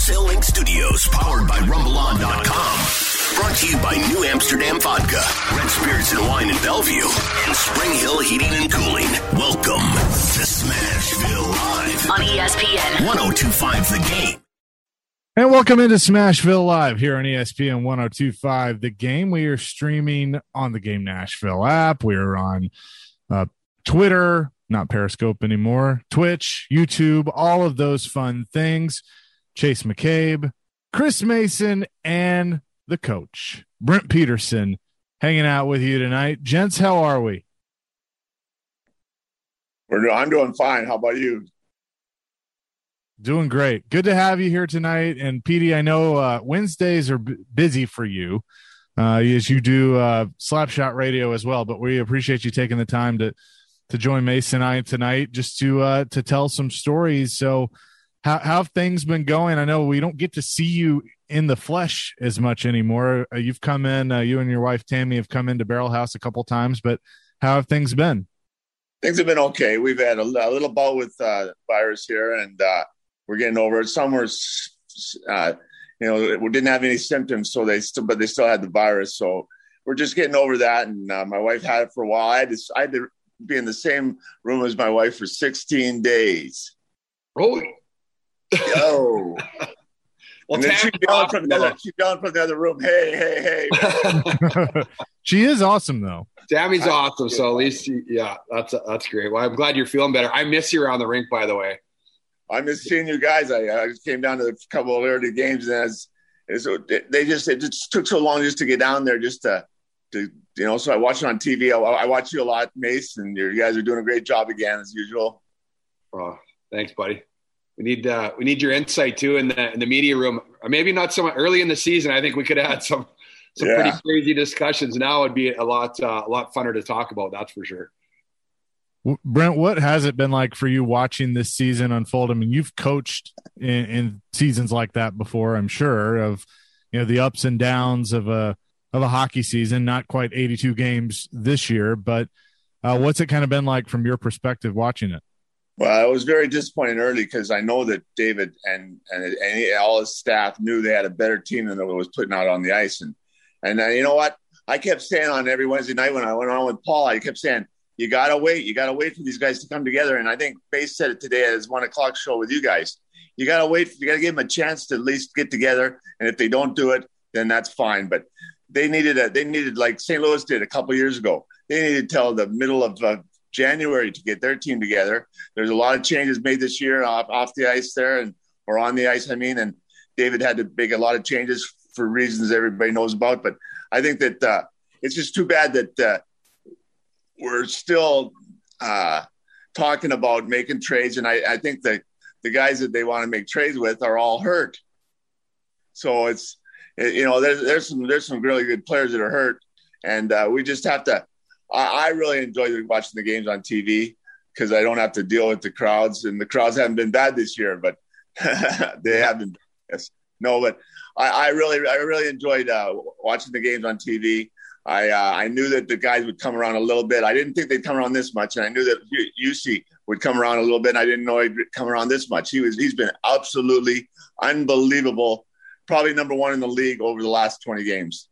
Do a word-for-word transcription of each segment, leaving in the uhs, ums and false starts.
Sail Link Studios, powered by Rumble On dot com. Brought to you by New Amsterdam Vodka, Red Spirits and Wine in Bellevue, and Spring Hill Heating and Cooling. Welcome to Smashville Live on E S P N one oh two point five The Game. And welcome into Smashville Live here on E S P N one oh two point five The Game. We are streaming on the Game Nashville app. We are on uh, Twitter, not Periscope anymore, Twitch, YouTube, all of those fun things. Chase McCabe, Chris Mason, and the coach, Brent Peterson, hanging out with you tonight. Gents, how are we? We're, I'm doing fine. How about you? Doing great. Good to have you here tonight. And Petey, I know uh, Wednesdays are b- busy for you uh, as you do uh, Slapshot Radio as well, but we appreciate you taking the time to to join Mason and I tonight just to uh, to tell some stories. So how, how have things been going? I know we don't get to see you in the flesh as much anymore. Uh, you've come in, uh, you and your wife Tammy have come into Barrel House a couple times, but how have things been? Things have been okay. We've had a, a little bout with uh, virus here, and uh, we're getting over it. Some were, uh, you know, we didn't have any symptoms, so they still, but they still had the virus. So we're just getting over that. And uh, my wife had it for a while. I had to, I had to be in the same room as my wife for sixteen days. Oh, yo. Well, and then she's yelling from the other, she's yelling from the other room. Hey, hey, hey! She is awesome, though. Tammy's awesome. So at least, she, yeah, that's that's great. Well, I'm glad you're feeling better. I miss you around the rink, by the way. I miss seeing you guys. I, I just came down to a couple of early games, and as, as they just it just took so long just to get down there, just to, to you know. So I watch it on T V. I, I watch you a lot, Mace, and you guys are doing a great job again as usual. Oh, thanks, buddy. We need uh, we need your insight too in the in the media room. Or maybe not so much early in the season. I think we could have had some some yeah. pretty crazy discussions. Now it'd be a lot uh, a lot funner to talk about. That's for sure. Brent, what has it been like for you watching this season unfold? I mean, you've coached in, in seasons like that before, I'm sure, of you know the ups and downs of a of a hockey season. Not quite eighty-two games this year, but uh, what's it kind of been like from your perspective watching it? Well, I was very disappointed early because I know that David and, and and he, all his staff knew they had a better team than they was putting out on the ice. And and uh, you know what? I kept saying on every Wednesday night when I went on with Paul, I kept saying, you got to wait. You got to wait for these guys to come together. And I think Bass said it today at his one o'clock show with you guys. You got to wait. You got to give them a chance to at least get together. And if they don't do it, then that's fine. But they needed a, they needed like Saint Louis did a couple of years ago. They needed till the middle of uh, January to get their team together. There's a lot of changes made this year off, off the ice there and or on the ice. I mean, and David had to make a lot of changes for reasons everybody knows about. But I think that uh, it's just too bad that uh, we're still uh, talking about making trades. And I, I think that the guys that they want to make trades with are all hurt. So it's, you know, there's, there's some, there's some really good players that are hurt. And uh, we just have to, I really enjoy watching the games on T V because I don't have to deal with the crowds, and the crowds haven't been bad this year, but they have been. Yes. No, but I, I really, I really enjoyed uh, watching the games on T V. I, uh, I knew that the guys would come around a little bit. I didn't think they'd come around this much, and I knew that U C would come around a little bit. And I didn't know he'd come around this much. He was, he's been absolutely unbelievable. Probably number one in the league over the last twenty games.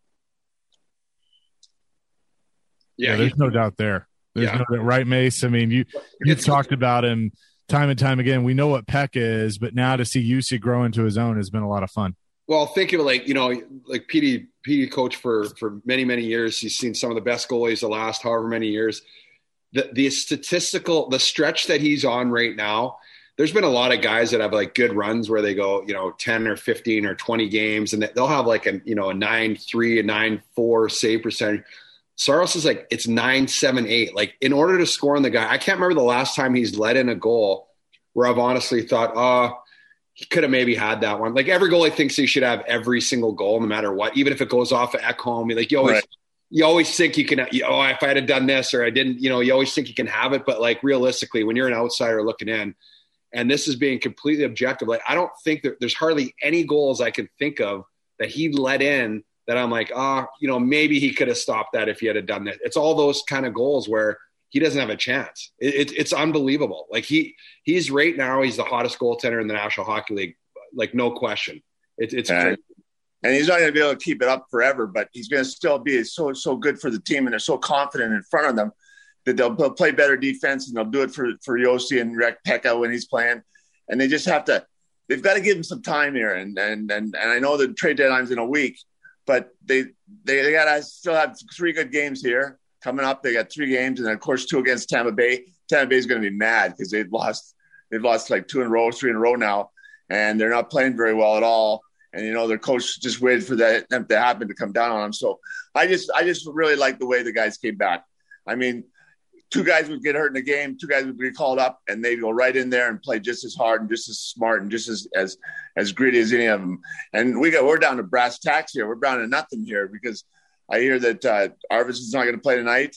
Yeah, yeah there's no doubt there. There's yeah. no doubt, right, Mace? I mean, you you've talked about him time and time again. We know what Peck is, but now to see U C grow into his own has been a lot of fun. Well, think of it like, you know, like Petey, Petey coached for, for many, many years. He's seen some of the best goalies the last however many years. The, the statistical, the stretch that he's on right now, there's been a lot of guys that have like good runs where they go, you know, ten or fifteen or twenty games, and they'll have like a, you know, a nine three, a nine four save percentage. Saros is like, it's nine seven eight. Like, in order to score on the guy, I can't remember the last time he's let in a goal where I've honestly thought, oh, he could have maybe had that one. Like, every goalie thinks he should have every single goal, no matter what, even if it goes off at Ekholm. Like, you always, right. you always think you can, you, oh, if I had done this or I didn't, you know, you always think you can have it. But like, realistically, when you're an outsider looking in, and this is being completely objective, like, I don't think that there's hardly any goals I can think of that he let in that I'm like, ah, oh, you know, maybe he could have stopped that if he had done that. It's all those kind of goals where he doesn't have a chance. It, it, it's unbelievable. Like he, he's right now, he's the hottest goaltender in the National Hockey League, like no question. It, it's and, crazy. And he's not going to be able to keep it up forever, but he's going to still be so so good for the team, and they're so confident in front of them that they'll, they'll play better defense, and they'll do it for for Yossi and Rek Pekka when he's playing. And they just have to – they've got to give him some time here. And and and, and I know the trade deadline's in a week, but they they, they got to still have three good games here coming up. They got three games, and then, of course, two against Tampa Bay. Tampa Bay is going to be mad because they've lost they've lost like two in a row, three in a row now, and they're not playing very well at all. And, you know, their coach just waited for that to happen to come down on them. So I just I just really like the way the guys came back. I mean, two guys would get hurt in the game, two guys would be called up, and they'd go right in there and play just as hard and just as smart and just as as, as gritty as any of them. And we got we're down to brass tacks here. We're down to nothing here because I hear that uh, Arvidsson's not going to play tonight,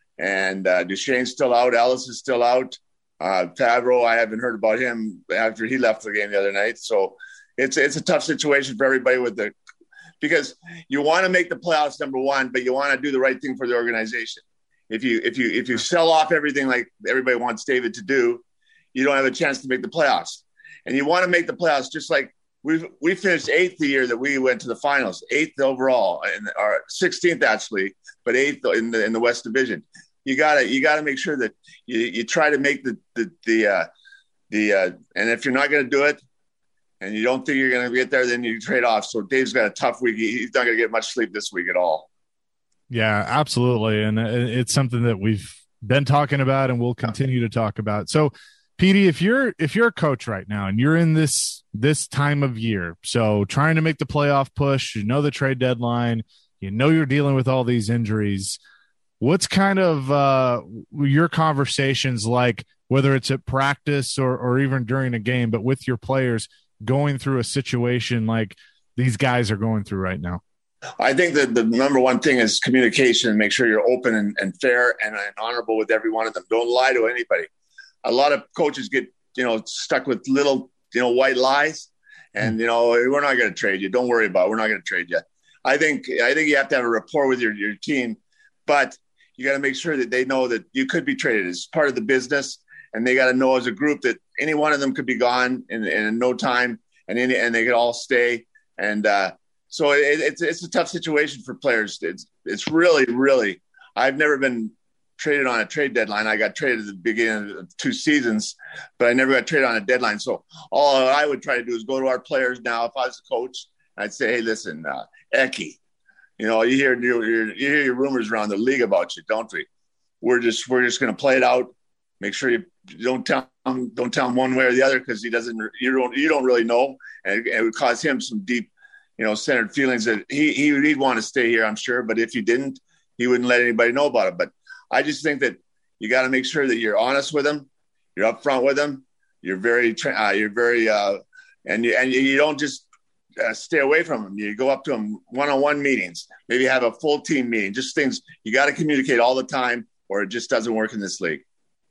and uh, Duchesne's still out. Ellis is still out. Uh, Favreau, I haven't heard about him after he left the game the other night. So it's it's a tough situation for everybody with the because you want to make the playoffs, number one, but you want to do the right thing for the organization. If you if you if you sell off everything like everybody wants David to do, you don't have a chance to make the playoffs. And you want to make the playoffs just like we we finished eighth the year that we went to the finals, eighth overall, and or sixteenth actually, but eighth in the in the West Division. You gotta you gotta make sure that you, you try to make the the the uh, the uh, and if you're not going to do it, and you don't think you're going to get there, then you trade off. So Dave's got a tough week. He's not going to get much sleep this week at all. Yeah, absolutely. And it's something that we've been talking about and we'll continue to talk about. So, Petey, if you're if you're a coach right now and you're in this this time of year, so trying to make the playoff push, you know the trade deadline, you know you're dealing with all these injuries, what's kind of uh, your conversations like, whether it's at practice or, or even during a game, but with your players going through a situation like these guys are going through right now? I think that the number one thing is communication and make sure you're open and, and fair and, and honorable with every one of them. Don't lie to anybody. A lot of coaches get, you know, stuck with little, you know, white lies and, you know, we're not going to trade you. Don't worry about it. We're not going to trade you. I think, I think you have to have a rapport with your, your team, but you got to make sure that they know that you could be traded as part of the business. And they got to know as a group that any one of them could be gone in, in no time and any, and they could all stay. And, uh, So it, it's it's a tough situation for players. It's it's really, really – I've never been traded on a trade deadline. I got traded at the beginning of two seasons, but I never got traded on a deadline. So all I would try to do is go to our players now. If I was a coach, I'd say, hey, listen, uh, Eki, you know, you hear, you, you hear your rumors around the league about you, don't we? We're just we're just going to play it out. Make sure you don't tell him, don't tell him one way or the other because he doesn't – you don't you don't really know, and it would cause him some deep – you know, centered feelings that he, he, he'd want to stay here, I'm sure. But if you didn't, he wouldn't let anybody know about it. But I just think that you got to make sure that you're honest with him. You're upfront with him. You're very, uh, you're very, uh, and you, and you don't just uh, stay away from him. You go up to him one-on-one meetings, maybe have a full team meeting, just things you got to communicate all the time or it just doesn't work in this league.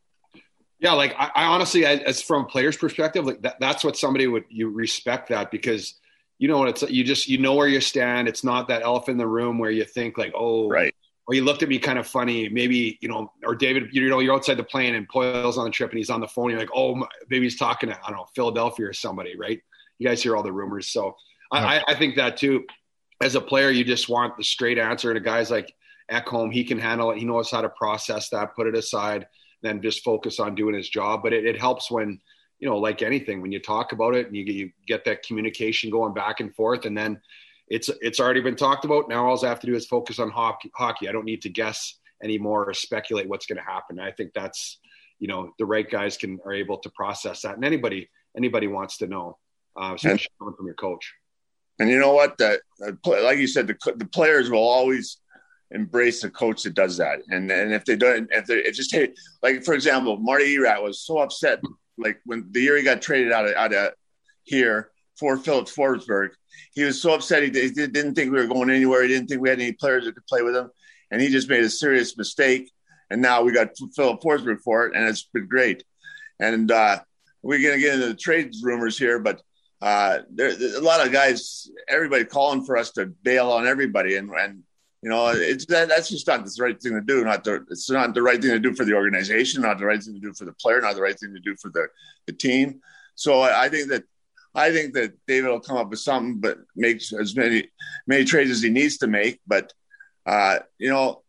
Yeah. Like I, I honestly, I, as from a player's perspective, like that, that's what somebody would, you respect that because you know what it's you just you know where you stand. It's not that elephant in the room where you think like, oh, right. Or you looked at me kind of funny, maybe, you know, or David, you know, you're outside the plane and Poyle's on the trip and he's on the phone. You're like, oh, maybe he's talking to, I don't know, Philadelphia or somebody, right? You guys hear all the rumors. So yeah. I, I think that too, as a player, you just want the straight answer. And a guy's like Ekholm, he can handle it. He knows how to process that, put it aside, then just focus on doing his job. But it, it helps when, you know, like anything, when you talk about it and you get, you get that communication going back and forth, and then it's it's already been talked about. Now all I have to do is focus on hockey. hockey. I don't need to guess anymore or speculate what's going to happen. I think that's, you know, the right guys can are able to process that, and anybody anybody wants to know, uh, especially coming from your coach. And you know what? That like you said, the the players will always embrace a coach that does that. And and if they don't, if they it just hey, like for example, Marty Erat was so upset. Like when the year he got traded out of, out of here for Phillips Forsberg, he was so upset. He, he didn't think we were going anywhere. He didn't think we had any players that could play with him. And he just made a serious mistake. And now we got Philip Forsberg for it. And it's been great. And uh, we're going to get into the trade rumors here, but uh, there, there's a lot of guys, everybody calling for us to bail on everybody. And, and you know, it's that, that's just not the right thing to do. Not the, it's not the right thing to do for the organization, not the right thing to do for the player, not the right thing to do for the, the team. So I, I think that I think that David will come up with something, but make as many many trades as he needs to make. But uh, you know,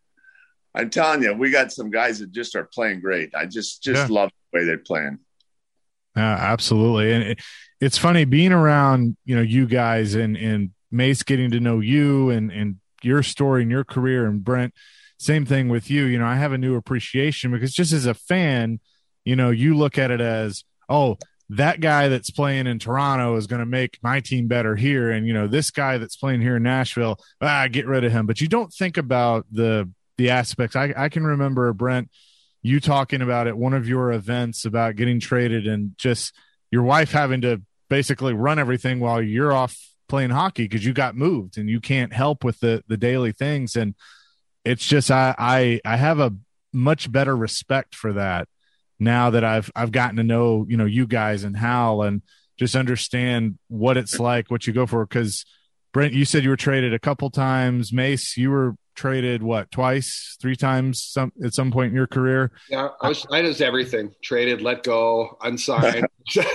I'm telling you, we got some guys that just are playing great. I just just yeah. love the way they're playing. Uh, absolutely, and it, it's funny being around, you know, you guys and and Mace, getting to know you and and your story and your career, and Brent, same thing with you. You know, I have a new appreciation because just as a fan, you know, you look at it as, oh, that guy that's playing in Toronto is going to make my team better here. And, you know, this guy that's playing here in Nashville, ah, get rid of him. But you don't think about the the aspects. I, I can remember, Brent, you talking about at one of your events about getting traded and just your wife having to basically run everything while you're off playing hockey because you got moved and you can't help with the the daily things. And it's just I I, I have a much better respect for that now that I've I've gotten to know, you know, you guys and Hal, and just understand what it's like, what you go for. Because Brent, you said you were traded a couple times. Mace, you were traded what, twice, three times some at some point in your career? Yeah, I was I was everything. Traded, let go, unsigned.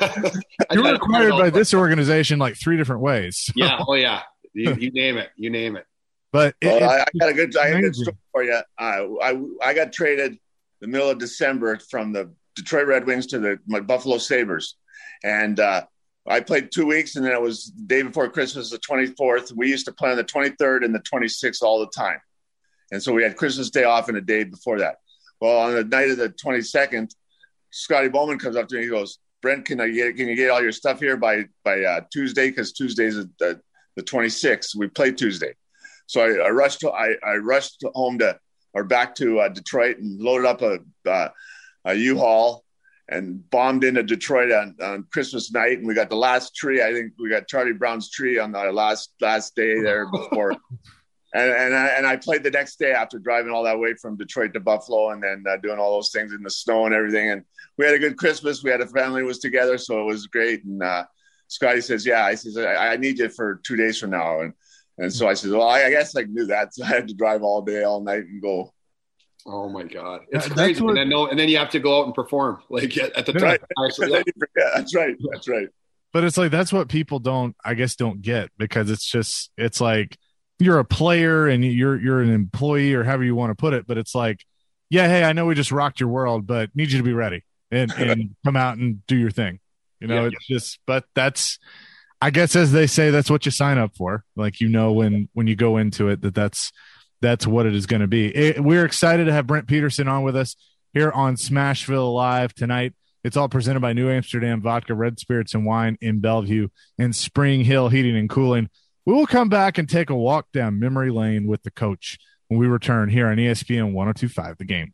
You were acquired by this organization like three different ways. Yeah, oh yeah. You, you name it. You name it. But it, well, I, I got a good I got a good story for you. I, I I got traded the middle of December from the Detroit Red Wings to the my Buffalo Sabres. And uh, I played two weeks, and then it was the day before Christmas, the twenty-fourth. We used to play on the twenty-third and the twenty-sixth all the time. And so we had Christmas Day off and a day before that. Well, on the night of the twenty-second, Scotty Bowman comes up to me. He goes, Brent, can I get can you get all your stuff here by by uh, Tuesday? Because Tuesday's the, the twenty-sixth. We play Tuesday. So I, I rushed I, I rushed home to or back to uh, Detroit and loaded up a uh, a U-Haul and bombed into Detroit on, on Christmas night. And we got the last tree. I think we got Charlie Brown's tree on the last last day there before. and and I, and I played the next day after driving all that way from Detroit to Buffalo, and then uh, doing all those things in the snow and everything. And we had a good Christmas. We had a family was together, so it was great. And uh, Scotty says, "Yeah," I says, I, "I need you for two days from now." And and so I said, "Well, I, I guess I can do that." So I had to drive all day, all night, and go. Oh my God, it's that, crazy. What, and then no, and then you have to go out and perform like at, at the right. time. So, yeah. Yeah, that's right. That's right. But it's like that's what people don't, I guess, don't get, because it's just it's like you're a player and you're you're an employee or however you want to put it. But it's like, yeah, hey, I know we just rocked your world, but need you to be ready and and come out and do your thing. You know, yeah, it's yeah. just, but that's, I guess, as they say, that's what you sign up for. Like, you know, when when you go into it, that that's. That's what it is going to be. It, we're excited to have Brent Peterson on with us here on Smashville Live tonight. It's all presented by New Amsterdam Vodka, Red Spirits and Wine in Bellevue, and Spring Hill Heating and Cooling. We will come back and take a walk down memory lane with the coach when we return here on E S P N one oh two point five The Game.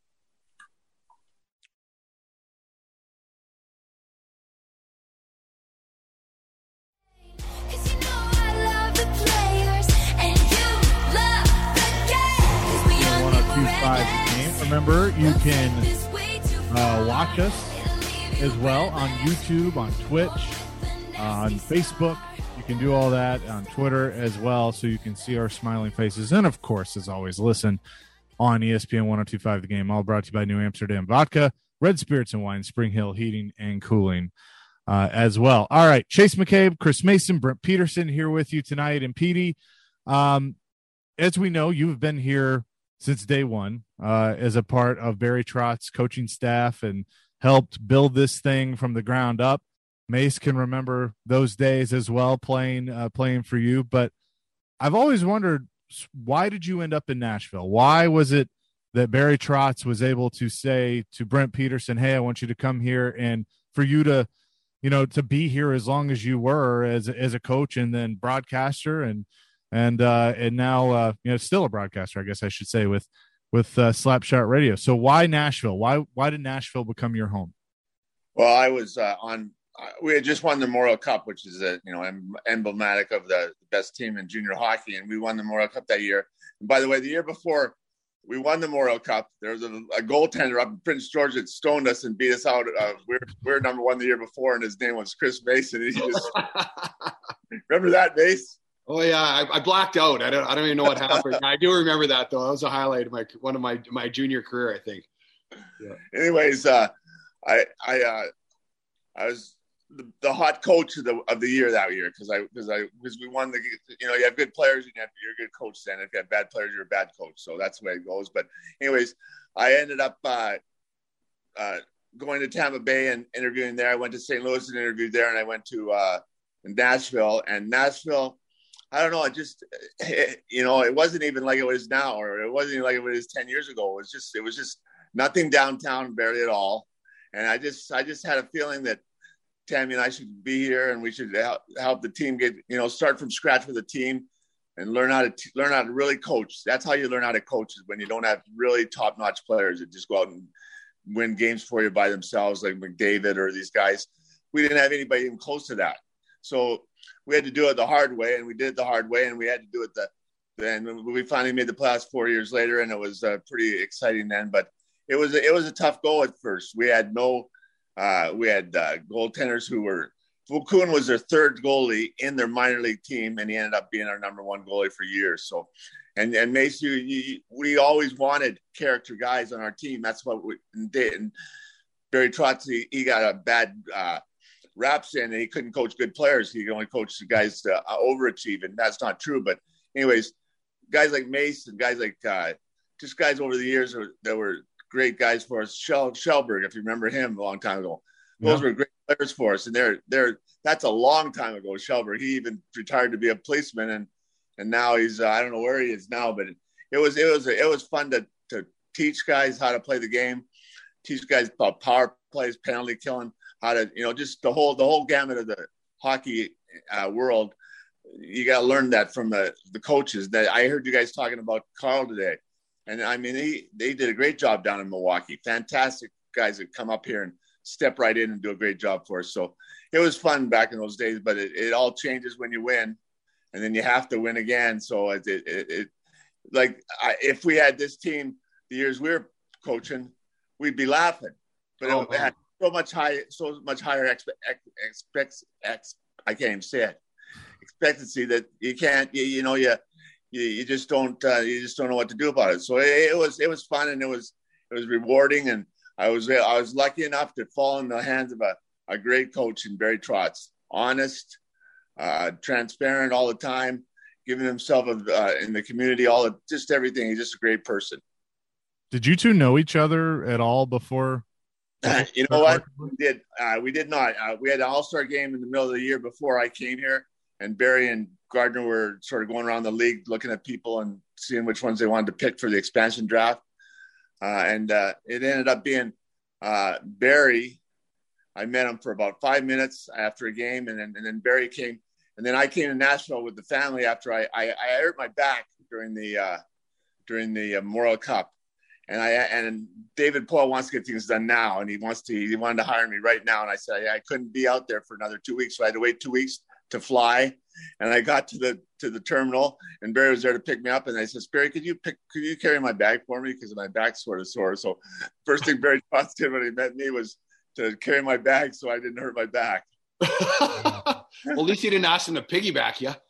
Remember, you can uh, watch us as well on YouTube, on Twitch, uh, on Facebook. You can do all that on Twitter as well, so you can see our smiling faces. And, of course, as always, listen on E S P N one oh two point five The Game, all brought to you by New Amsterdam Vodka, Red Spirits and Wine, Spring Hill Heating and Cooling uh, as well. All right, Chase McCabe, Chris Mason, Brent Peterson here with you tonight. And, Petey, um, as we know, you've been here since day one, uh, as a part of Barry Trotz's coaching staff and helped build this thing from the ground up. Mace can remember those days as well, playing uh, playing for you. But I've always wondered, why did you end up in Nashville? Why was it that Barry Trotz was able to say to Brent Peterson, "Hey, I want you to come here," and for you to, you know, to be here as long as you were as as a coach and then broadcaster and and uh, and now uh, you know, still a broadcaster, I guess I should say, with with uh, Slapshot Radio. So why Nashville? Why why did Nashville become your home? Well, I was uh, on. Uh, we had just won the Memorial Cup, which is a you know em- emblematic of the best team in junior hockey, and we won the Memorial Cup that year. And by the way, the year before we won the Memorial Cup, there was a, a goaltender up in Prince George that stoned us and beat us out. Uh, we, were, we were number one the year before, and his name was Chris Mason. He just remember that, Mace? Oh yeah, I, I blacked out. I don't. I don't even know what happened. I do remember that though. That was a highlight of my one of my my junior career, I think. Yeah. Anyways, uh, I I uh, I was the, the hot coach of the of the year that year because I because I because we won the you know you have good players and you have, you're a good coach then if you have bad players you're a bad coach, so that's the way it goes. But anyways, I ended up uh, uh, going to Tampa Bay and interviewing there. I went to Saint Louis and interviewed there, and I went to uh, Nashville and Nashville. I don't know. It just, it, you know, it wasn't even like it is now, or it wasn't even like it was ten years ago. It was just, it was just nothing downtown, barely at all. And I just, I just had a feeling that Tammy and I should be here, and we should help, help the team get, you know, start from scratch with the team, and learn how to t- learn how to really coach. That's how you learn how to coach, is when you don't have really top-notch players that just go out and win games for you by themselves, like McDavid or these guys. We didn't have anybody even close to that. So we had to do it the hard way, and we did it the hard way, and we had to do it the then we finally made the playoffs four years later, and it was uh, pretty exciting then. But it was it was a tough go at first. We had no uh, we had uh, goaltenders who were Vukun was their third goalie in their minor league team, and he ended up being our number one goalie for years. So, and and Mace, you, you, we always wanted character guys on our team. That's what we did. And Barry Trotz, he, he got a bad uh, raps in, and he couldn't coach good players. He could only coach the guys to uh, overachieve, and that's not true. But anyways, guys like Mace and guys like uh, just guys over the years that were, that were great guys for us. Shell, Shellberg, if you remember him a long time ago, those yeah. were great players for us. And they're they're that's a long time ago. Shellberg, he even retired to be a policeman, and and now he's uh, I don't know where he is now, but it, it was it was it was fun to to teach guys how to play the game, teach guys about power plays, penalty killing, how to you know just the whole the whole gamut of the hockey uh, world. You got to learn that from the the coaches. That I heard you guys talking about Carl today, and I mean he they did a great job down in Milwaukee. Fantastic guys that come up here and step right in and do a great job for us. So it was fun back in those days, but it, it all changes when you win, and then you have to win again. So it, it, it, it like I, if we had this team the years we were coaching, we'd be laughing, but oh, it, it had so much high, so much higher expect, expect, ex, I can't even say it, expectancy that you can't, you, you know, you, you, you just don't, uh, you just don't know what to do about it. So it, it was, it was fun, and it was, it was rewarding. And I was, I was lucky enough to fall in the hands of a, a great coach in Barry Trotz, honest, uh, transparent all the time, giving himself a, uh, in the community, all of just everything. He's just a great person. Did you two know each other at all before? Uh, you know what? We did. Uh, we did not. Uh, we had an all-star game in the middle of the year before I came here, and Barry and Gardner were sort of going around the league looking at people and seeing which ones they wanted to pick for the expansion draft. Uh, and uh, it ended up being uh, Barry. I met him for about five minutes after a game, and then, and then Barry came. And then I came to Nashville with the family after I, I, I hurt my back during the uh, during the uh, Memorial Cup. And I and David Poile wants to get things done now, and he wants to. He wanted to hire me right now, and I said I couldn't be out there for another two weeks, so I had to wait two weeks to fly. And I got to the to the terminal, and Barry was there to pick me up. And I said, Barry, could you pick? Could you carry my bag for me, because my back's sort of sore. So first thing Barry did when he met me was to carry my bag so I didn't hurt my back. Well, at least you didn't ask him to piggyback you.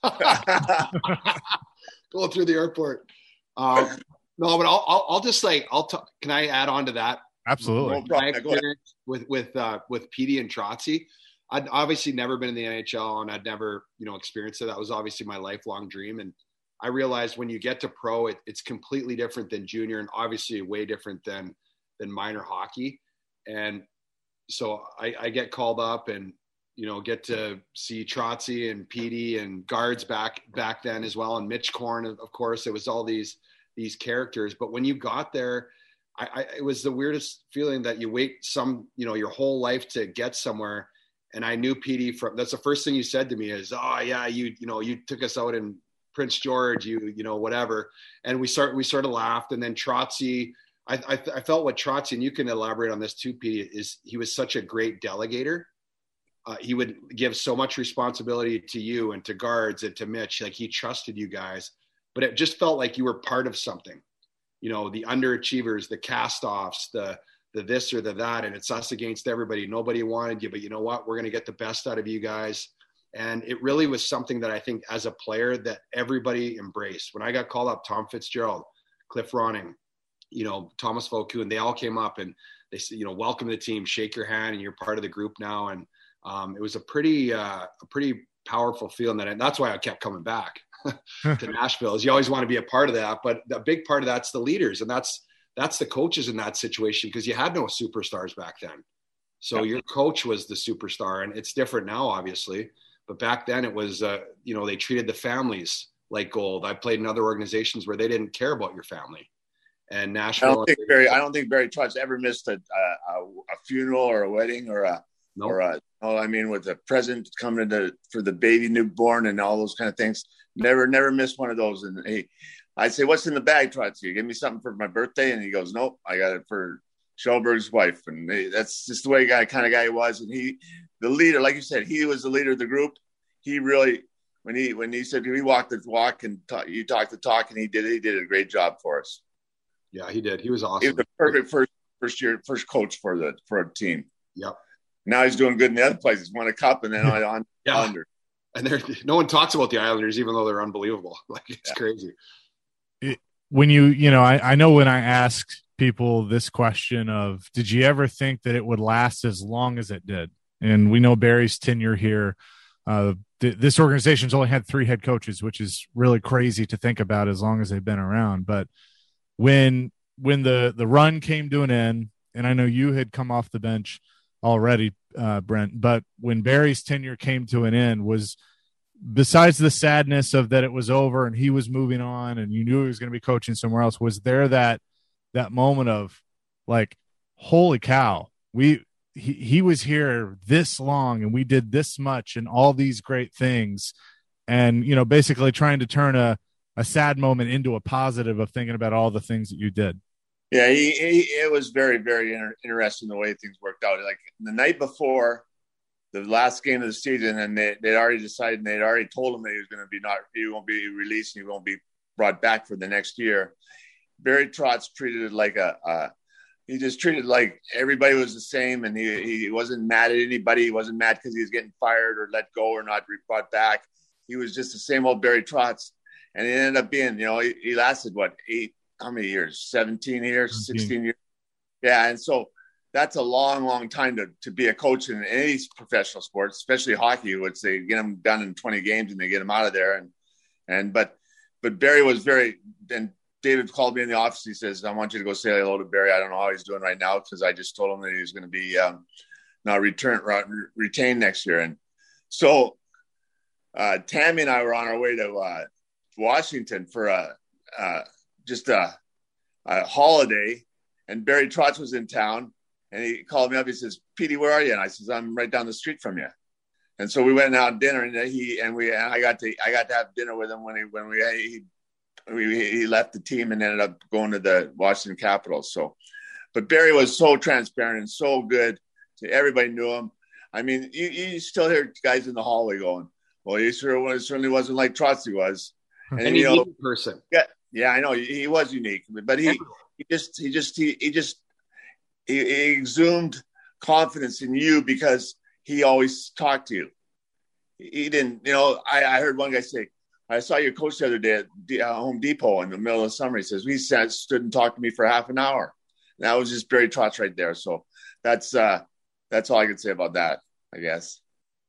Going through the airport. Um, No, but I'll, I'll, I'll just like, I'll talk. Can I add on to that? Absolutely. My experience with, with, uh, with Petey and Trotzy, I'd obviously never been in the N H L, and I'd never, you know, experienced it. That was obviously my lifelong dream. And I realized when you get to pro, it, it's completely different than junior, and obviously way different than, than minor hockey. And so I, I get called up and, you know, get to see Trotzy and Petey and guards back, back then as well. And Mitch Korn, of course. It was all these, these characters. But when you got there, I, I, it was the weirdest feeling that you wait some, you know, your whole life to get somewhere. And I knew Petey from, that's the first thing you said to me is, oh yeah, you, you know, you took us out in Prince George, you, you know, whatever. And we start, we sort of laughed. And then Trotzy, I, I, I felt what Trotzy, and you can elaborate on this too, Petey, is he was such a great delegator. Uh, he would give so much responsibility to you and to guards and to Mitch. Like, he trusted you guys. But it just felt like you were part of something, you know, the underachievers, the cast-offs, the the this or the that, and it's us against everybody. Nobody wanted you, but you know what? We're going to get the best out of you guys. And it really was something that I think as a player that everybody embraced. When I got called up, Tom Fitzgerald, Cliff Ronning, you know, Thomas Vukun, they all came up, and they say, you know, welcome to the team, shake your hand, and you're part of the group now. And um, it was a pretty, uh, a pretty powerful feeling that, and that's why I kept coming back to Nashville, is you always want to be a part of that. But a big part of that's the leaders, and that's, that's the coaches in that situation, because you had no superstars back then. So your coach was the superstar, and it's different now, obviously. But back then it was, uh, you know, they treated the families like gold. I played in other organizations where they didn't care about your family. And Nashville. I don't think Barry, I don't think Barry Trotz ever missed a, a, a funeral or a wedding or a, nope. or a, oh, I mean, with a present coming to for the baby newborn and all those kind of things. Never, never missed one of those. And he, I say, what's in the bag, Trotz? You give me something for my birthday? And he goes, nope, I got it for Shelberg's wife. And he, that's just the way guy kind of guy he was. And he, the leader, like you said, he was the leader of the group. He really, when he, when he said, we walked the walk and talk, you talked the talk, and he did it. He did a great job for us. Yeah, he did. He was awesome. He was the perfect first first year first coach for the for a team. Yep. Now he's doing good in the other places. Won a cup and then on on yeah. Islanders. And there, no one talks about the Islanders, even though they're unbelievable. Like it's yeah. crazy. It, when you you know, I, I know when I asked people this question of, did you ever think that it would last as long as it did? And we know Barry's tenure here. Uh, th- this organization's only had three head coaches, which is really crazy to think about as long as they've been around. But when when the, the run came to an end, and I know you had come off the bench already, uh, Brent, but when Barry's tenure came to an end, was besides the sadness of that it was over and he was moving on and you knew he was going to be coaching somewhere else, was there that that moment of like, holy cow, we he, he was here this long and we did this much and all these great things, and you know, basically trying to turn a a sad moment into a positive of thinking about all the things that you did? Yeah, he, he, it was very, very inter- interesting the way things worked out. Like the night before the last game of the season, and they, they'd already decided, and they'd already told him that he was going to be not, he won't be released, and he won't be brought back for the next year. Barry Trotz treated it like a, a he just treated like everybody was the same, and he, he wasn't mad at anybody. He wasn't mad because he was getting fired or let go or not brought back. He was just the same old Barry Trotz. And it ended up being, you know, he, he lasted, what, eight, how many years? seventeen years, sixteen years. Yeah. And so that's a long, long time to, to be a coach in any professional sports, especially hockey, which they get them done in twenty games and they get them out of there. And, and, but, but Barry was very, and David called me in the office. He says, I want you to go say hello to Barry. I don't know how he's doing right now, because I just told him that he was going to be um, not return, retained next year. And so uh, Tammy and I were on our way to, uh, Washington for a uh, just a, a holiday, and Barry Trotz was in town, and he called me up. He says, "Petey, where are you?" And I says, "I'm right down the street from you." And so we went out to dinner, and he and we and I got to I got to have dinner with him when he when we he, we, he left the team and ended up going to the Washington Capitals. So, but Barry was so transparent and so good. Everybody knew him. I mean, you, you still hear guys in the hallway going, "Well, he sure was, certainly wasn't like Trotz was." And, and you know, person. Yeah, yeah, I know he, he was unique, but he, he just, he just, he, he just, he, he exhumed confidence in you because he always talked to you. He didn't, you know. I, I heard one guy say, "I saw your coach the other day at uh, Home Depot in the middle of the summer." He says, "We sat, stood and talked to me for half an hour." And that was just Barry Trotz right there. So that's uh, that's all I can say about that, I guess.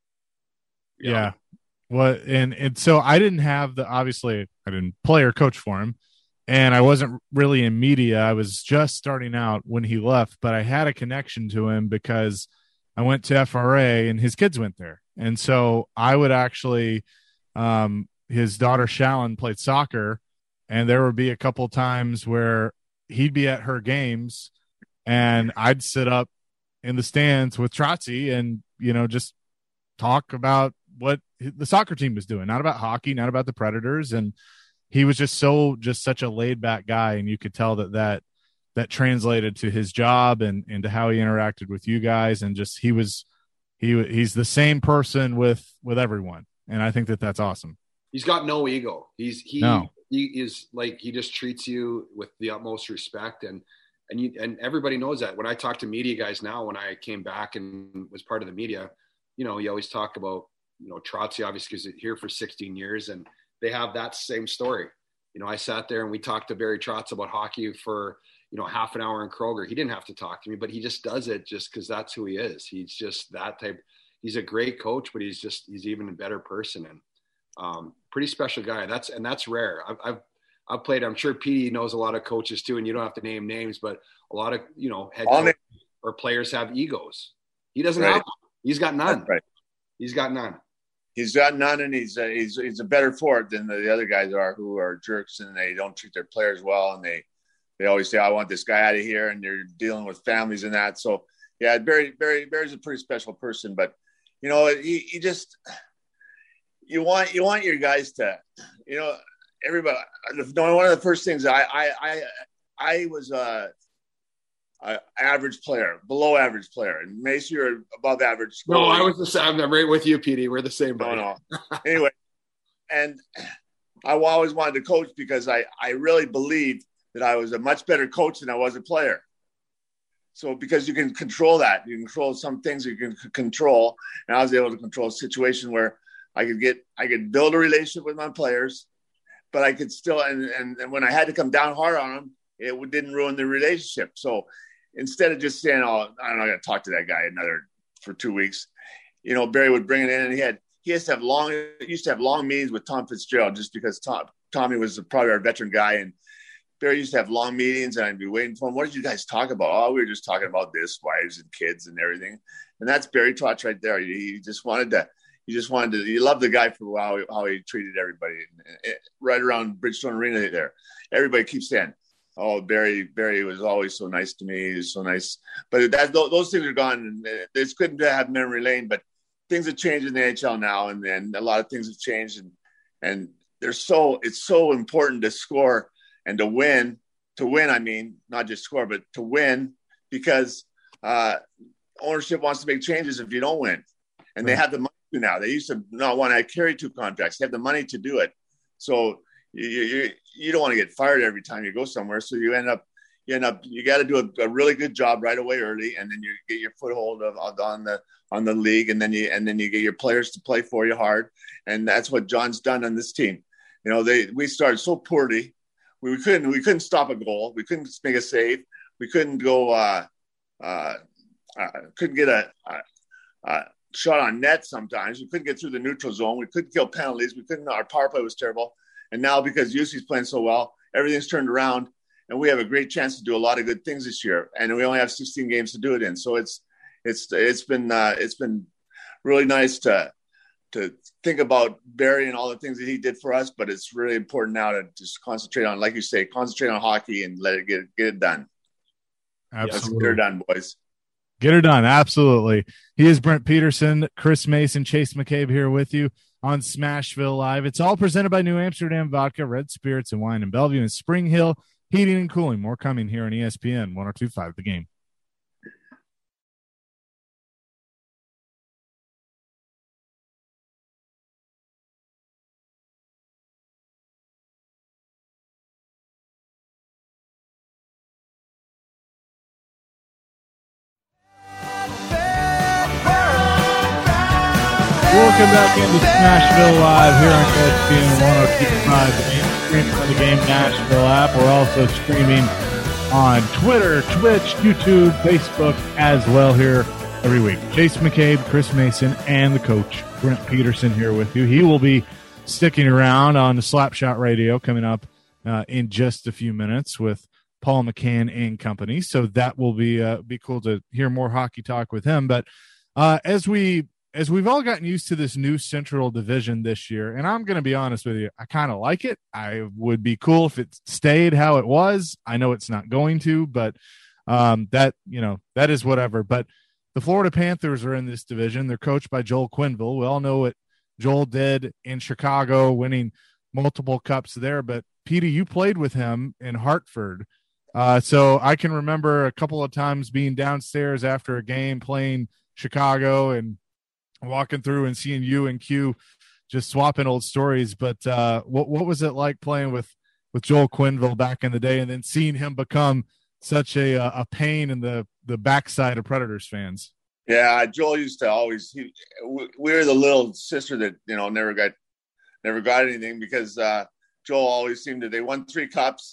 Yeah. yeah. Well, and, and so I didn't have the, obviously I didn't play or coach for him, and I wasn't really in media. I was just starting out when he left, but I had a connection to him because I went to F R A and his kids went there. And so I would actually, um, his daughter Shallon played soccer, and there would be a couple times where he'd be at her games and I'd sit up in the stands with Trotzy and, you know, just talk about what the soccer team was doing, not about hockey, not about the Predators. And he was just so, just such a laid back guy. And you could tell that that, that translated to his job and, and to how he interacted with you guys. And just, he was, he, he's the same person with, with everyone. And I think that that's awesome. He's got no ego. He's, he, no. he is like, he just treats you with the utmost respect. And, and you, and everybody knows that. When I talk to media guys now, when I came back and was part of the media, you know, you always talk about, you know, Trotzy obviously is here for sixteen years, and they have that same story. You know, I sat there and we talked to Barry Trotz about hockey for, you know, half an hour in Kroger. He didn't have to talk to me, but he just does it just because that's who he is. He's just that type. He's a great coach, but he's just, he's even a better person and um, pretty special guy. That's, and that's rare. I've, I've, I've played, I'm sure Petey knows a lot of coaches too, and you don't have to name names, but a lot of, you know, head coaches or players have egos. He doesn't right. have them. He's got none. That's right. He's got none. He's got none, and he's a, he's he's a better for it than the other guys are, who are jerks and they don't treat their players well, and they they always say, "I want this guy out of here," and you're dealing with families and that. So yeah, Barry Barry Barry's a pretty special person, but you know, he, he just you want you want your guys to, you know, everybody. One of the first things I I I, I was a, a average player, below average player, and Mace, you're above average. No, I was the same. I'm right with you, Petey. We're the same. No, no. Anyway, and I always wanted to coach because I I really believed that I was a much better coach than I was a player. So because you can control that, you can control some things you can c- control. And I was able to control a situation where I could get, I could build a relationship with my players, but I could still, and, and, and when I had to come down hard on them, it didn't ruin the relationship. So instead of just saying, oh, I'm not going to talk to that guy another for two weeks, you know, Barry would bring it in, and he had, he used to have long, he used to have long meetings with Tom Fitzgerald just because Tom, Tommy was probably our veteran guy. And Barry used to have long meetings, and I'd be waiting for him. What did you guys talk about? Oh, we were just talking about this, wives and kids and everything. And that's Barry Trotz right there. He, he just wanted to, he just wanted to, he loved the guy for how he, how he treated everybody. Right around Bridgestone Arena there. Everybody keeps saying, oh, Barry, Barry was always so nice to me. He was so nice. But that, those things are gone. And it's good to have memory lane, but things have changed in the N H L now. And then a lot of things have changed. And, and they're so, it's so important to score and to win, to win, I mean, not just score, but to win, because uh, ownership wants to make changes if you don't win. And they have the money to now. They used to not want to carry two contracts. They have the money to do it. So you you, you don't want to get fired every time you go somewhere. So you end up, you end up, you got to do a, a really good job right away early, and then you get your foothold of, of on the on the league, and then you and then you get your players to play for you hard. And that's what John's done on this team. You know, they we started so poorly. We, we couldn't we couldn't stop a goal. We couldn't make a save. We couldn't go. Uh, uh, uh, couldn't get a, a, a shot on net. Sometimes we couldn't get through the neutral zone. We couldn't kill penalties. We couldn't. Our power play was terrible. And now because U C's playing so well, everything's turned around, and we have a great chance to do a lot of good things this year. And we only have sixteen games to do it in. So it's it's it's been uh, it's been really nice to. to think about Barry and all the things that he did for us, but it's really important now to just concentrate on, like you say, concentrate on hockey and let it get, get it done. Absolutely. Let's get her done, boys. Get her done. Absolutely. He is Brent Peterson, Chris Mason, Chase McCabe here with you on Smashville Live. It's all presented by New Amsterdam Vodka, Red Spirits and Wine in Bellevue, and Spring Hill Heating and Cooling. More coming here on E S P N one oh two point five The Game. Welcome back into Smashville Live here on E S P N one oh two point five The Game. Streaming on the Game Nashville app. We're also streaming on Twitter, Twitch, YouTube, Facebook as well here every week. Chase McCabe, Chris Mason, and the coach, Brent Peterson, here with you. He will be sticking around on the Slapshot Radio coming up uh, in just a few minutes with Paul McCann and company. So that will be uh, be cool to hear more hockey talk with him. But uh, as we as we've all gotten used to this new Central Division this year, and I'm going to be honest with you, I kind of like it. I would be cool if it stayed how it was. I know it's not going to, but um, that, you know, that is whatever. But the Florida Panthers are in this division. They're coached by Joel Quenneville. We all know what Joel did in Chicago, winning multiple cups there. But Petey, you played with him in Hartford. Uh, so I can remember a couple of times being downstairs after a game playing Chicago and walking through and seeing you and Q just swapping old stories. But uh, what what was it like playing with, with Joel Quenneville back in the day, and then seeing him become such a a pain in the, the backside of Predators fans? Yeah, Joel used to always, he, we were the little sister that, you know, never got, never got anything because uh, Joel always seemed to, they won three cups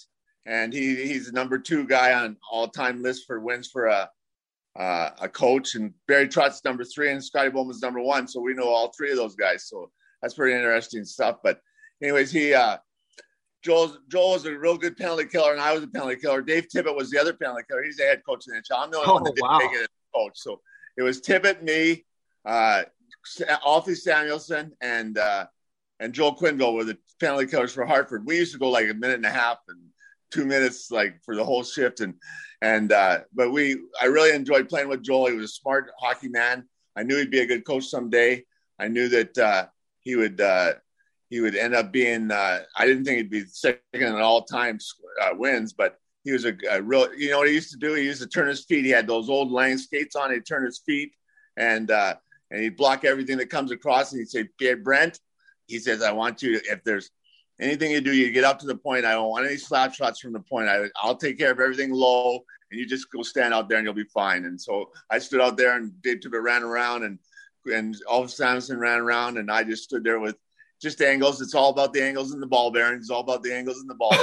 and he he's the number two guy on all-time list for wins for a uh, a coach. And Barry Trotz's number three, and Scotty Bowman's number one. So we know all three of those guys. So that's pretty interesting stuff. But anyways, he uh, Joel Joel was a real good penalty killer, and I was a penalty killer. Dave Tippett was the other penalty killer. He's the head coach in the N H L. I'm the only oh, one that didn't wow. make it as coach. So it was Tippett, me, uh, Alfie Samuelson, and uh, and Joel Quenneville were the penalty killers for Hartford. We used to go like a minute and a half and two minutes like for the whole shift. And, and, uh, but we, I really enjoyed playing with Joel. He was a smart hockey man. I knew he'd be a good coach someday. I knew that, uh, he would, uh, he would end up being, uh, I didn't think he'd be second in all time uh, wins, but he was a, a real, you know what he used to do? He used to turn his feet. He had those old Lang skates on. He'd turn his feet and, uh, and he'd block everything that comes across. And he'd say, "Okay, Brent," he says, "I want you to, if there's anything you do, you get up to the point. I don't want any slap shots from the point. I, I'll take care of everything low, and you just go stand out there and you'll be fine." And so I stood out there, and Dave Tippett ran around, and and Alf Samson ran around, and I just stood there with just angles. It's all about the angles and the ball bearings. It's all about the angles and the ball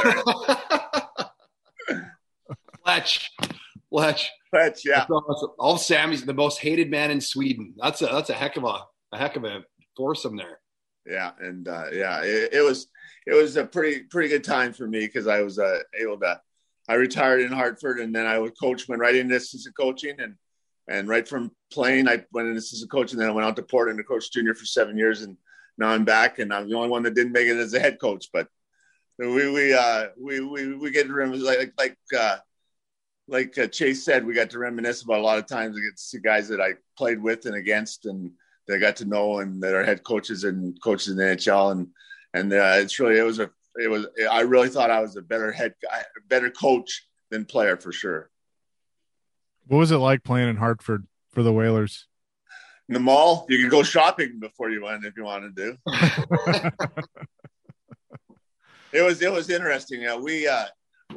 bearings. Fletch, Fletch, Fletch, yeah. Awesome. Alf Sammy's the most hated man in Sweden. That's a that's a heck of a a heck of a foursome there. Yeah, and uh, yeah, it, it was it was a pretty pretty good time for me because I was uh, able to. I retired in Hartford, and then I would coach, went right into assistant coaching, and and right from playing, I went into assistant coaching. Then I went out to Portland to coach junior for seven years, and now I'm back, and I'm the only one that didn't make it as a head coach. But we we uh, we we we get to reminisce, like like uh, like uh, Chase said, we got to reminisce about a lot of times against the guys that I played with and against, and that I got to know, and that are head coaches and coaches in the N H L, and and uh, it's really it was a it was I really thought I was a better head better coach than player for sure. What was it like playing in Hartford for the Whalers? In the mall, you could go shopping before you went if you wanted to. it was it was interesting. Yeah, we uh,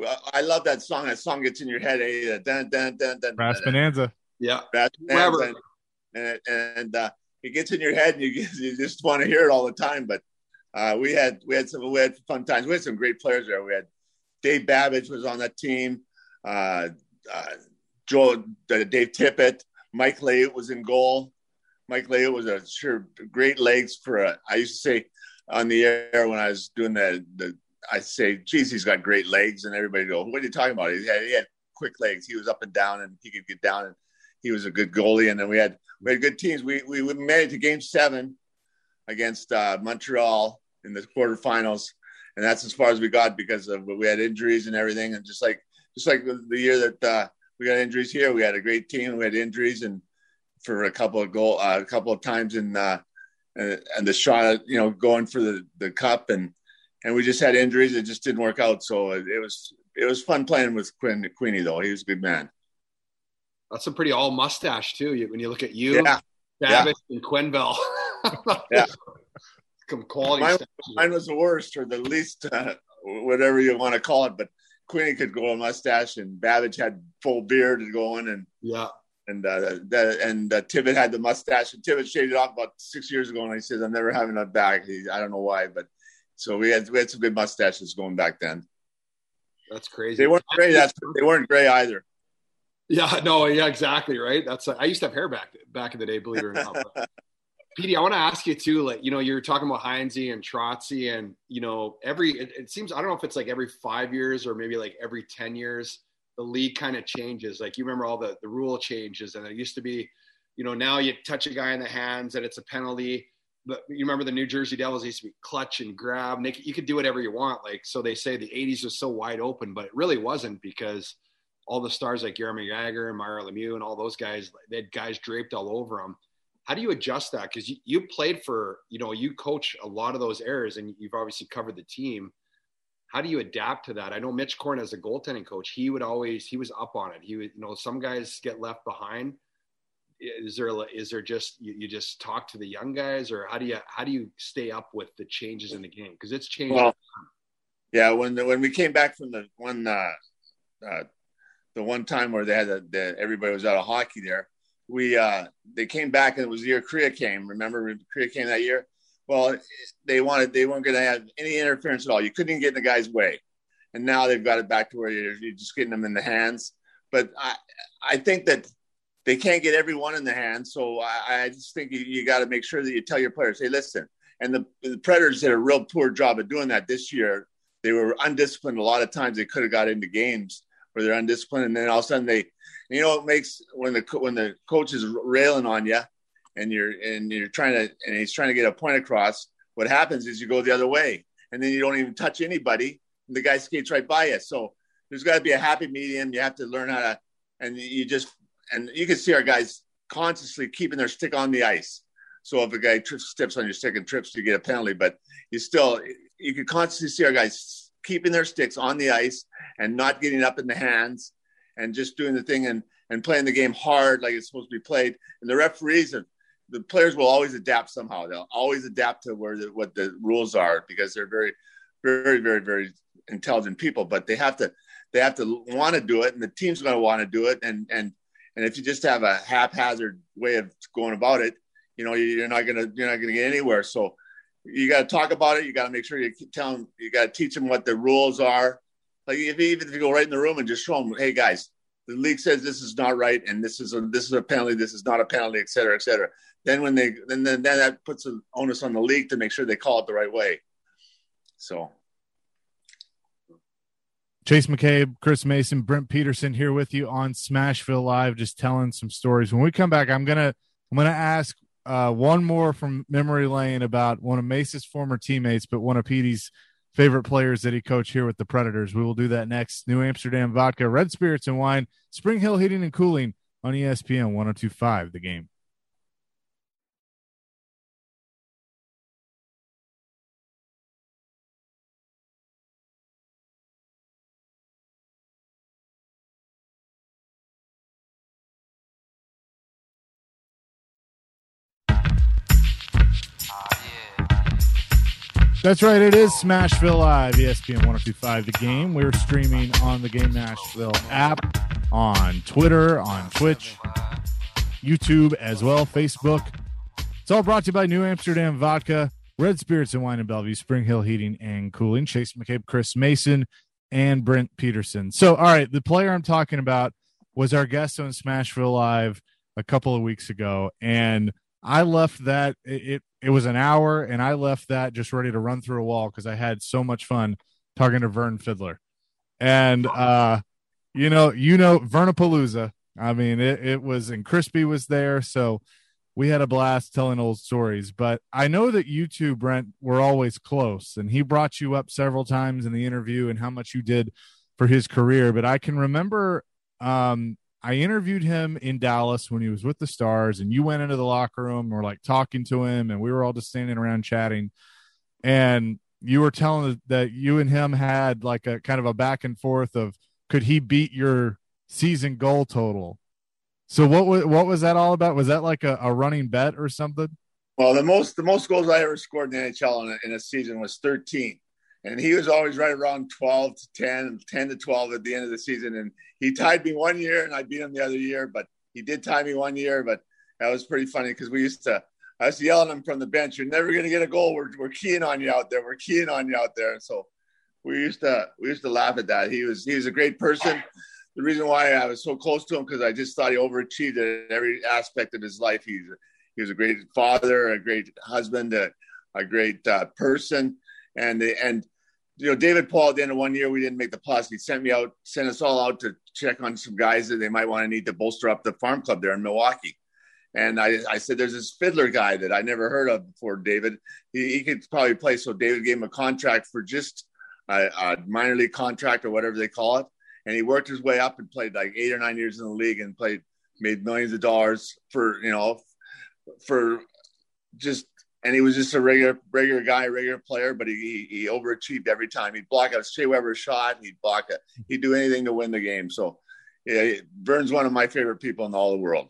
I love that song. That song gets in your head. Eh? Dun, dun, dun, dun, Brass Bonanza. Yeah, Brass Bonanza, and and, and uh, it gets in your head, and you you just want to hear it all the time. But uh, we had we had some we had fun times. We had some great players there. We had Dave Babbage was on that team. Uh, uh, Joel, uh, Dave Tippett, Mike Layut was in goal. Mike Layut was a sure great legs for a. I used to say on the air when I was doing the the. I say, geez, he's got great legs, and everybody go, "What are you talking about?" He had, he had quick legs. He was up and down, and he could get down, and he was a good goalie. And then we had we had good teams. We we, we made it to Game Seven against uh, Montreal in the quarterfinals, and that's as far as we got because of we had injuries and everything. And just like just like the, the year that uh, we got injuries here, we had a great team. We had injuries, and for a couple of goal, uh, a couple of times in uh, and, and the shot, you know, going for the the cup and. And we just had injuries. It just didn't work out. So it, it was it was fun playing with Quinn, Queenie, though. He was a good man. That's a pretty all mustache, too, when you look at you, yeah. Babbage, yeah. and Quenneville. yeah. Some quality mine, stuff. Mine was the worst or the least, uh, whatever you want to call it. But Queenie could go a mustache, and Babbage had full beard going. And yeah. And uh, the, and uh, Tippett had the mustache. And Tippett shaved it off about six years ago. And he says, "I'm never having that back." He, I don't know why, but. So we had we had some good mustaches going back then. That's crazy. They weren't gray. That's they weren't gray either. Yeah, no, yeah, exactly right. That's I used to have hair back back in the day, believe it or not. But, Petey, I want to ask you too. Like, you know, you're talking about Heinze and Trotzy, and you know, every it, it seems I don't know if it's like every five years or maybe like every ten years, the league kind of changes. Like you remember all the the rule changes, and it used to be, you know, now you touch a guy in the hands and it's a penalty. But you remember the New Jersey Devils used to be clutch and grab. And they, you could do whatever you want. Like, so they say the eighties was so wide open, but it really wasn't because all the stars like Jaromir Jagr and Mario Lemieux and all those guys, they had guys draped all over them. How do you adjust that? Because you, you played for, you know, you coach a lot of those eras and you've obviously covered the team. How do you adapt to that? I know Mitch Korn as a goaltending coach, he would always, he was up on it. He would, you know, some guys get left behind. Is there is there just you, you just talk to the young guys, or how do you how do you stay up with the changes in the game because it's changed? Well, yeah, when the, when we came back from the one uh, uh, the one time where they had the, the everybody was out of hockey there, we uh, they came back and it was the year Korea came. Remember Korea came that year? Well, they wanted they weren't going to have any interference at all. You couldn't even get in the guy's way. and now they've got it back to where you're, you're just getting them in the hands. But I, I think that they can't get everyone in the hands. So I, I just think you, you got to make sure that you tell your players, hey, listen. And the, the Predators did a real poor job of doing that this year. They were undisciplined. A lot of times they could have got into games where they're undisciplined, and then all of a sudden they, you know, it makes when the when the coach is railing on you, and you're and you're trying to and he's trying to get a point across. What happens is you go the other way, and then you don't even touch anybody, and the guy skates right by you. So there's got to be a happy medium. You have to learn how to, and you just and you can see our guys consciously keeping their stick on the ice. So if a guy trips, steps on your stick and trips, you get a penalty. But you still, you can constantly see our guys keeping their sticks on the ice and not getting up in the hands and just doing the thing and, and playing the game hard like it's supposed to be played. And the referees, are, the players will always adapt somehow. They'll always adapt to where the, what the rules are because they're very, very, very, very intelligent people. But they have to, they have to want to do it, and the team's going to want to do it. And and and if you just have a haphazard way of going about it, you know, you're not gonna you're not gonna get anywhere. So you got to talk about it. You got to make sure you tell them. You got to teach them what the rules are. Like if even if you go right in the room and just show them, hey guys, the league says this is not right, and this is a this is a penalty. This is not a penalty, et cetera, et cetera. Then when they then then, then that puts an onus on the league to make sure they call it the right way. So. Chase McCabe, Chris Mason, Brent Peterson here with you on Smashville Live, just telling some stories. When we come back, I'm gonna I'm gonna ask uh, one more from memory lane about one of Mace's former teammates, but one of Petey's favorite players that he coached here with the Predators. We will do that next. New Amsterdam Vodka, Red Spirits and Wine, Spring Hill Heating and Cooling on E S P N one oh two point five. The Game. That's right. It is Smashville Live, E S P N one oh two point five The Game. We're streaming on the Game Nashville app, on Twitter, on Twitch, YouTube as well, Facebook. It's all brought to you by New Amsterdam Vodka, Red Spirits and Wine in Bellevue, Spring Hill Heating and Cooling, Chase McCabe, Chris Mason, and Brent Peterson. So, all right, the player I'm talking about was our guest on Smashville Live a couple of weeks ago, and I left that it, it it was an hour, and I left that just ready to run through a wall because I had so much fun talking to Vern Fiddler. And uh, you know, you know, Vernapalooza. I mean, it, it was, and Crispy was there, so we had a blast telling old stories. But I know that you two, Brent, were always close, and he brought you up several times in the interview and how much you did for his career. But I can remember um I interviewed him in Dallas when he was with the Stars, and you went into the locker room and were like talking to him, and we were all just standing around chatting. And you were telling that you and him had like a kind of a back and forth of, could he beat your season goal total? So what was, what was that all about? Was that like a, a running bet or something? Well, the most, the most goals I ever scored in the N H L in a, in a season was thirteen. And he was always right around twelve to ten, ten to twelve at the end of the season. And he tied me one year and I beat him the other year, but he did tie me one year. But that was pretty funny because we used to, I was yelling at him from the bench, you're never going to get a goal. We're, we're keying on you out there. We're keying on you out there. And so we used to, we used to laugh at that. He was, he was a great person. The reason why I was so close to him, because I just thought he overachieved at every aspect of his life. He's, he was a great father, a great husband, a, a great uh, person. And, and, you know, David Paul, at the end of one year, we didn't make the plus. He sent me out, sent us all out to check on some guys that they might want to need to bolster up the farm club there in Milwaukee. And I, I said, there's this Fiddler guy that I never heard of before, David. He, he could probably play. So David gave him a contract for just a, a minor league contract or whatever they call it. And he worked his way up and played like eight or nine years in the league and played, made millions of dollars for, you know, for just, and he was just a regular, regular guy, regular player, but he, he, he overachieved every time. He'd block a Shea Weber shot. He'd block it. He'd do anything to win the game. So yeah, Vern's one of my favorite people in all the world.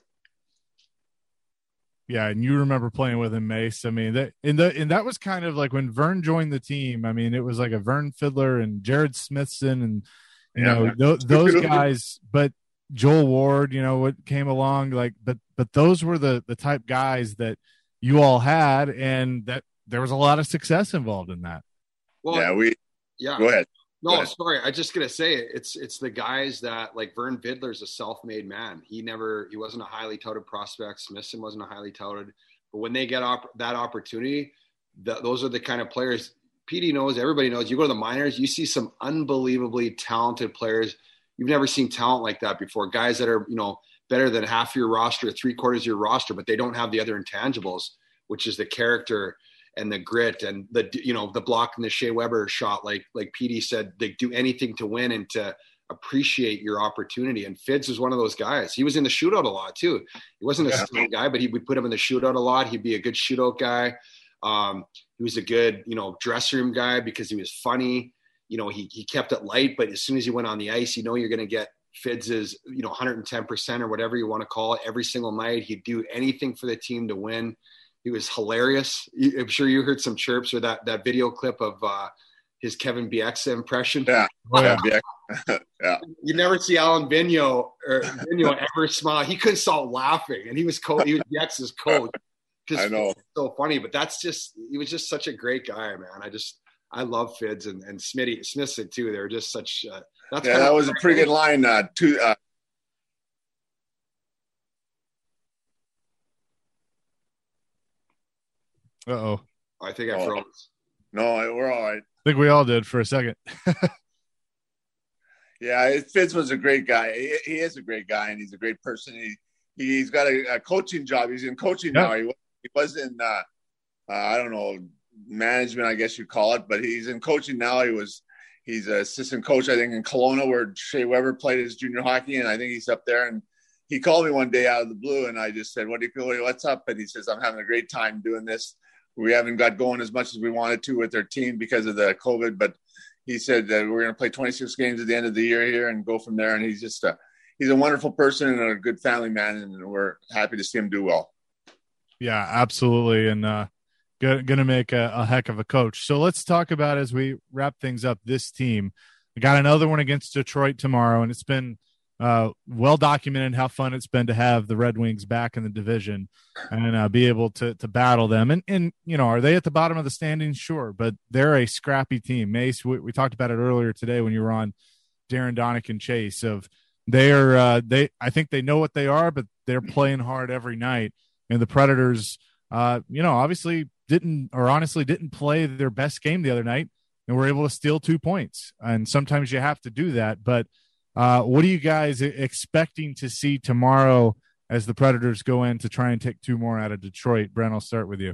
Yeah, and you remember playing with him, Mace. I mean, that and the and that was kind of like when Vern joined the team. I mean, it was like a Vern Fiddler and Jared Smithson and you yeah, know th- those guys. But Joel Ward, you know, what came along like, but but those were the the type guys that you all had, and that there was a lot of success involved in that. Well, yeah, we. Yeah. Go ahead. No, sorry. I just gonna say it's it's the guys that like Vern Vidler's a self-made man. He never he wasn't a highly touted prospect. Smithson wasn't a highly touted, but when they get op- that opportunity, the, those are the kind of players. P D knows. Everybody knows. You go to the minors, you see some unbelievably talented players. You've never seen talent like that before. Guys that are you know better than half your roster, three quarters of your roster, but they don't have the other intangibles, which is the character and the grit and the, you know, the block and the Shea Weber shot, like, like P D said, they do anything to win and to appreciate your opportunity. And Fids was one of those guys. He was in the shootout a lot too. He wasn't a yeah. strong guy, but he would put him in the shootout a lot. He'd be a good shootout guy. Um, he was a good, you know, dressing room guy because he was funny. You know, he, he kept it light, but as soon as he went on the ice, you know, you're going to get Fids's, you know, one hundred ten percent or whatever you want to call it every single night. He'd do anything for the team to win. He was hilarious. I'm sure you heard some chirps or that, that video clip of uh, his Kevin Bieksa impression. Yeah. Oh, yeah. yeah. You never see Alan Vigneault or Vigneault ever smile. He couldn't stop laughing, and he was co- he was Bieksa's coach. I know. So funny, but that's just he was just such a great guy, man. I just I love Fids and and Smitty Smithson too. They were just such. Uh, that's yeah, that was a pretty good line. Uh, to uh, Uh-oh. I think I froze. No, we're all right. I think we all did for a second. Yeah, Fitz was a great guy. He, he is a great guy, and he's a great person. He, he's got a, a coaching job. He's in coaching yeah. now. He, he was in, uh, uh, I don't know, management, I guess you call it, but he's in coaching now. He was, he's an assistant coach, I think, in Kelowna, where Shea Weber played his junior hockey, and I think he's up there. And he called me one day out of the blue, and I just said, what do you feel? What's up? And he says, I'm having a great time doing this. We haven't got going as much as we wanted to with their team because of the COVID, but he said that we're going to play twenty-six games at the end of the year here and go from there. And he's just a, he's a wonderful person and a good family man. And we're happy to see him do well. Yeah, absolutely. And uh, going to make a, a heck of a coach. So let's talk about, as we wrap things up, this team. We got another one against Detroit tomorrow, and it's been uh, well documented how fun it's been to have the Red Wings back in the division and uh, be able to to battle them. And, and, you know, are they at the bottom of the standings? Sure, but they're a scrappy team. Mace, we, we talked about it earlier today when you were on Darren Donick and Chase of they're uh, they, I think they know what they are, but they're playing hard every night. And the Predators, uh, you know, obviously didn't, or honestly didn't play their best game the other night and were able to steal two points. And sometimes you have to do that, but Uh, what are you guys expecting to see tomorrow as the Predators go in to try and take two more out of Detroit? Brent, I'll start with you.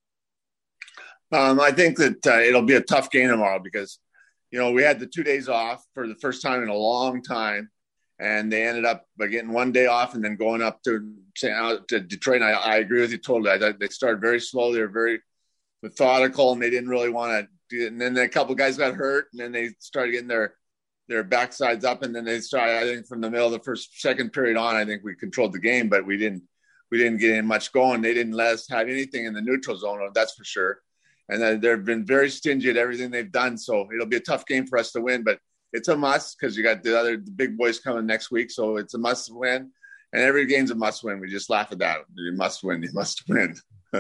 Um, I think that uh, it'll be a tough game tomorrow because, you know, we had the two days off for the first time in a long time, and they ended up by getting one day off and then going up to, to Detroit. And I, I agree with you totally. I thought they started very slow. They were very methodical, and they didn't really want to do it. And then a couple of guys got hurt, and then they started getting their their backsides up, and then they started, I think from the middle of the first, second period on, I think we controlled the game, but we didn't, we didn't get in much going. They didn't let us have anything in the neutral zone, that's for sure. And then they've been very stingy at everything they've done. So it'll be a tough game for us to win, but it's a must because you got the other the big boys coming next week. So it's a must win, and every game's a must win. We just laugh at that. You must win. You must win.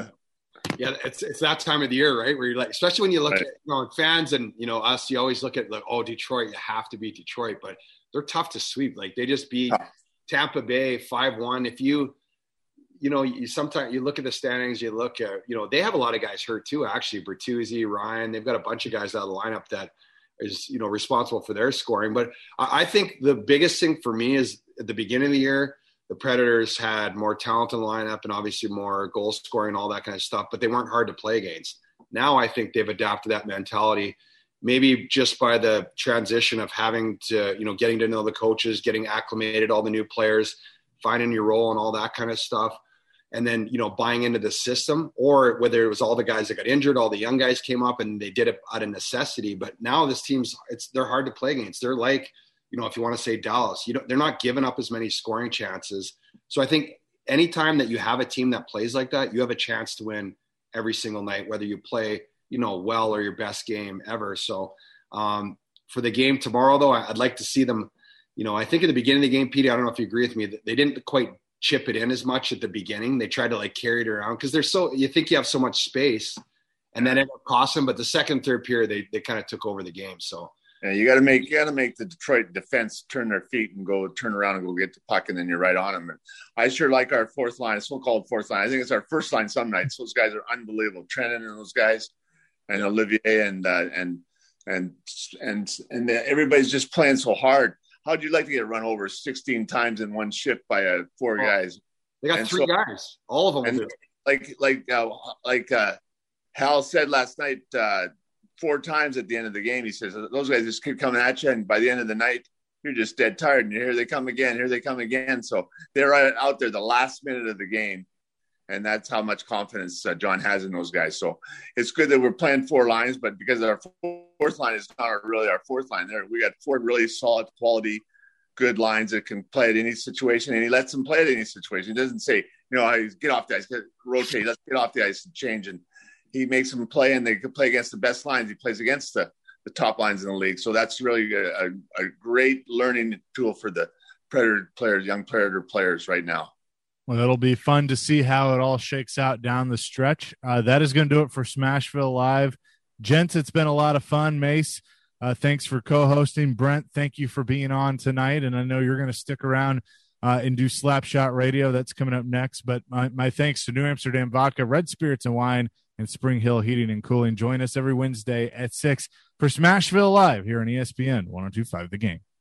Yeah, it's it's that time of the year, right? Where you're like, especially when you look right. at you know fans and you know us, you always look at like, oh, Detroit, you have to beat Detroit, but they're tough to sweep. Like they just beat oh. Tampa Bay five one. If you, you know, you sometimes you look at the standings, you look at, you know, they have a lot of guys hurt too. Actually, Bertuzzi, Ryan, they've got a bunch of guys out of the lineup that is you know responsible for their scoring. But I, I think the biggest thing for me is at the beginning of the year, the Predators had more talent in the lineup and obviously more goal scoring and all that kind of stuff, but they weren't hard to play against. Now I think they've adapted that mentality, maybe just by the transition of having to, you know, getting to know the coaches, getting acclimated, all the new players, finding your role and all that kind of stuff. And then, you know, buying into the system, or whether it was all the guys that got injured, all the young guys came up and they did it out of necessity. But now this team's, it's, they're hard to play against. They're like, you know, if you want to say Dallas, you don't, they're not giving up as many scoring chances. So I think anytime that you have a team that plays like that, you have a chance to win every single night, whether you play, you know, well or your best game ever. So um, for the game tomorrow, though, I'd like to see them, you know, I think at the beginning of the game, Petey, I don't know if you agree with me, that they didn't quite chip it in as much at the beginning. They tried to like carry it around because they're so, you think you have so much space and then it cost them. But the second, third period, they, they kind of took over the game. So Yeah, you got to make you got to make the Detroit defense turn their feet and go turn around and go get the puck, and then you're right on them. And I sure like our fourth line, so-called fourth line. I think it's our first line some nights. Those guys are unbelievable. Trenton and those guys, and Olivier and uh, and and and and everybody's just playing so hard. How'd you like to get run over sixteen times in one shift by uh, four guys? They got and three so, guys, all of them. And like like uh, like uh, Hal said last night. Uh, Four times at the end of the game, he says, those guys just keep coming at you. And by the end of the night, you're just dead tired. And here they come again. Here they come again. So they're right out there the last minute of the game. And that's how much confidence uh, John has in those guys. So it's good that we're playing four lines, but because our fourth line is not really our fourth line there, we got four really solid quality, good lines that can play at any situation. And he lets them play at any situation. He doesn't say, you know, get off the ice, get, rotate, let's get off the ice and change. And he makes them play, and they can play against the best lines. He plays against the, the top lines in the league. So that's really a, a, a great learning tool for the Predator players, young Predator players right now. Well, it'll be fun to see how it all shakes out down the stretch. Uh, that is going to do it for Smashville Live. Gents, it's been a lot of fun. Mace, uh, thanks for co-hosting. Brent, thank you for being on tonight. And I know you're going to stick around uh, and do Slapshot Radio. That's coming up next. But my, my thanks to New Amsterdam Vodka, Red Spirits and Wine, and Spring Hill Heating and Cooling. Join us every Wednesday at six for Smashville Live here on E S P N one oh two point five The Game.